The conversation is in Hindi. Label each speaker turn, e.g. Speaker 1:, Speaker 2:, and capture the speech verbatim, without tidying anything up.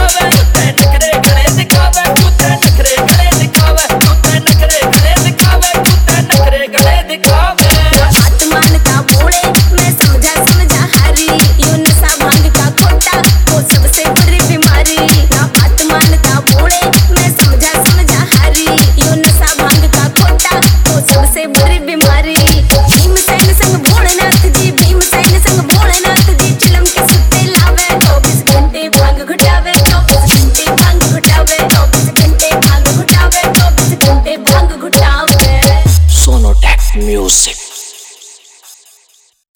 Speaker 1: दिखावे, कुत्ते नखरे गले दिखावे, कुत्ते नखरे गले दिखावे, कुत्ते नखरे गले दिखावे, कुत्ते नखरे गले दिखावे।
Speaker 2: बात मानता भोले मैं समझा समझा हारी, यूं नशा भांग का खोटा वो सबसे बड़ी बीमारी। ना बात मानता भोले मैं समझा समझा हारी, यूं नशा भांग का खोटा वो सबसे बड़ी बीमारी। भीमसेन संग भोलेनाथ जी, भीमसेन संग भोलेनाथ जी, चिलम के सुत्ते लावे, चौबीस घंटे भांग घुटावे, चौबीस घंटे भांग घुटावे, चौबीस घंटे भांग घुटावे, चौबीस घंटे भांग घुटावे।
Speaker 3: Sonotech Music।